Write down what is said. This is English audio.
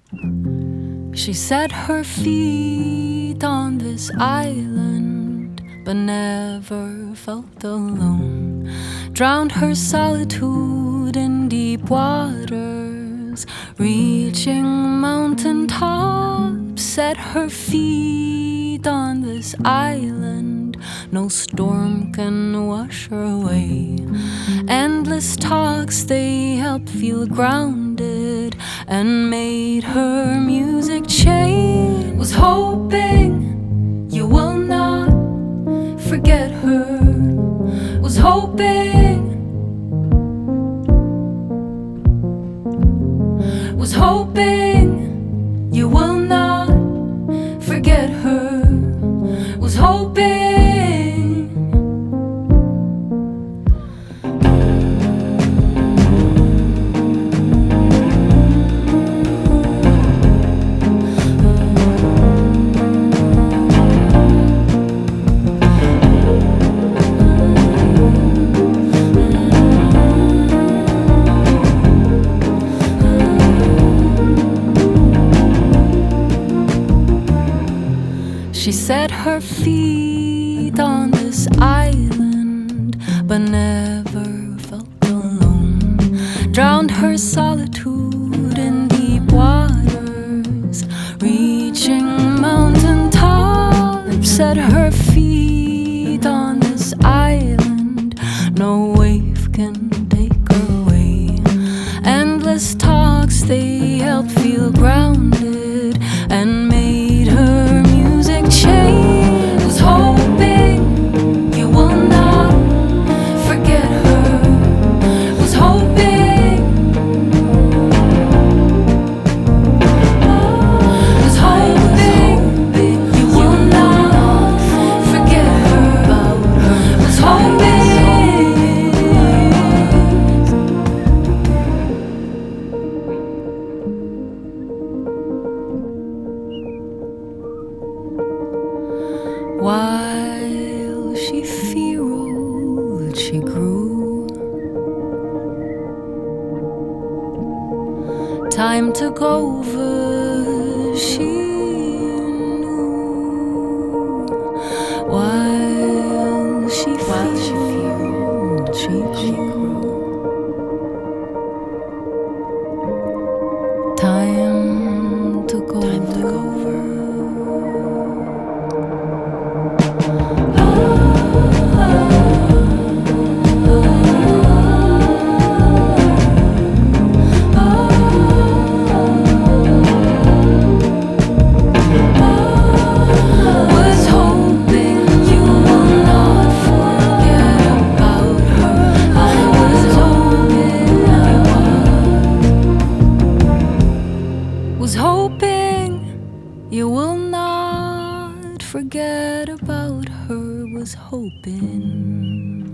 She set her feet on this island, but never felt alone. Drowned her solitude in deep waters, reaching mountain tops. Set her feet on this island, no storm can wash her away. Endless talks, they helped feel grounded and made her music change. Was hoping you will not forget her. Was hoping. Was hoping you will not forget her. Was hoping. She set her feet on this island, but never felt alone. Drowned her solitude in deep waters, reaching mountain tops. Set her feet on this island, no wave can take her away. Endless talks, they helped feel grounded and made her music change. Was hoping you will not forget her. Was hoping. Was hoping you will not forget her. Was hoping. While she feared she grew, time took over, she knew. While she feared she grew, time took over. Was hoping you will not forget about her. Was hoping.